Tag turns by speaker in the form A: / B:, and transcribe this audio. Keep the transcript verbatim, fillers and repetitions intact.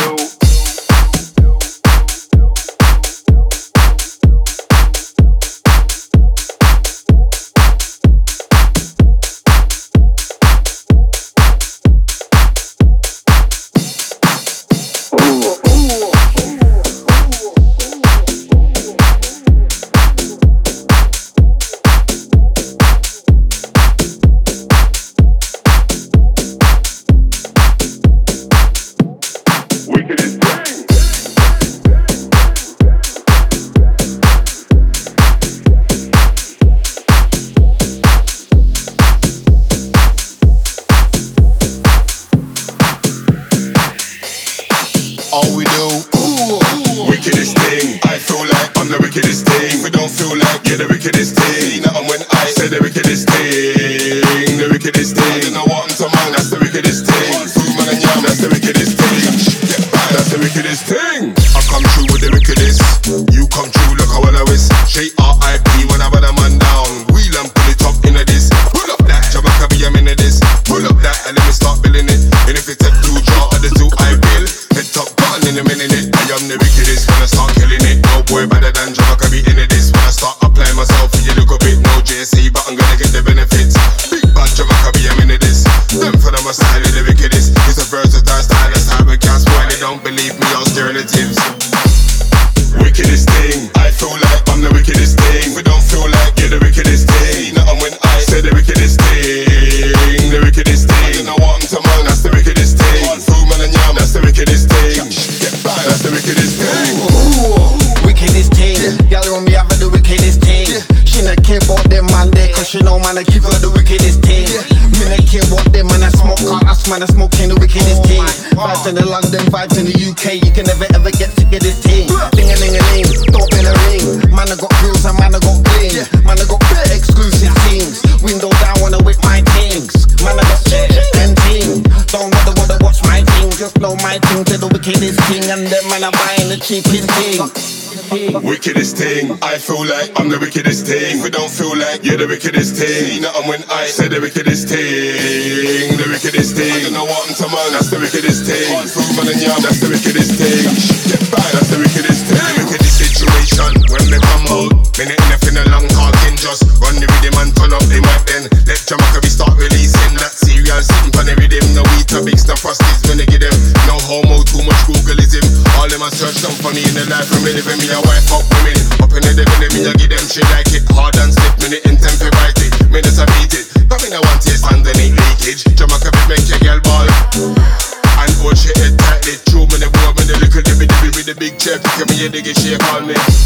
A: All we do, ooh, wickedest thing. I feel like I'm the wickedest thing. We don't feel like you're the wickedest thing. Nothing when I say the wickedest thing. The wickedest thing. I don't know what I'm to man, that's the wickedest thing. Food man and yam, that's the wickedest thing. Get back, that's the wickedest thing. I come true with the wickedest. You come true, look how well I wish. Straight R I P when I put a man down. Wheel and pull it up into this. Pull up that, Jamaica be a minute this. Pull up that and let me start building it. And if it take two jar of the two I build, head top button in a minute. I am the wickedest when I start killing it. No boy better than Jamaica be into this. When I start applying myself for you look a bit. No J S A but I'm gonna get the benefits. Big bad Jamaica be a minute this. Them for them a style of the wickedest. It's a versatile style, that's how we can't spoil. They don't believe me, alternatives. Wickedest thing, I feel like I'm the wickedest thing. We don't feel like you're the wickedest thing. Nothing when I say the wickedest thing. The wickedest thing. I don't know what I'm to man, that's the wickedest thing. Food man and yam, that's the wickedest thing. Get back, that's the wickedest thing.
B: Ooh, wickedest thing. Y'all on me, I have the wickedest thing. She not care about them man there, cause she know man I give her the wickedest thing. Me not care about them man I smoke, can't ask man I smoking the wickedest thing. Vibes in the London, vibes in the U K, you can never ever get sick of this thing. Ding a ling a ling, don't bell a ring. Man I got grills and man I got bling. Man I got bare exclusive things. Window down wanna whip my things. Man I got shit and ting. Don't wanna wanna watch my thing. Just know my thing to the wickedest thing. And them man are buying the cheapest thing.
A: Wickedest thing, I feel like I'm the wickedest thing. We don't feel like you're the wickedest thing. Nothing when I say the wickedest thing. The wickedest thing. I don't know what I'm to man, that's the wickedest thing. Food man and yam, that's the wickedest thing. Get back, that's the wickedest thing. The wickedest situation, when they come out, minute nothing a long talking, just run the rhythm and turn up the mic then. Let Jamaica we start releasing that serial sitting on the rhythm. No wheat, no big stuff, frosties when they get them. No homo, too much Googleism. All them a search some funny in the life and me living me a wife up women. Up in the devil, me a give them shit like it. Hard and stiff, minute in temper bite it. Me just a beat it. But me no want taste underneath leakage. Jamaica bit make your girl ball. And hold shit head tightly. True me the boy, me the little dibby dibby with the big chair. Pick me a diggy shake on me.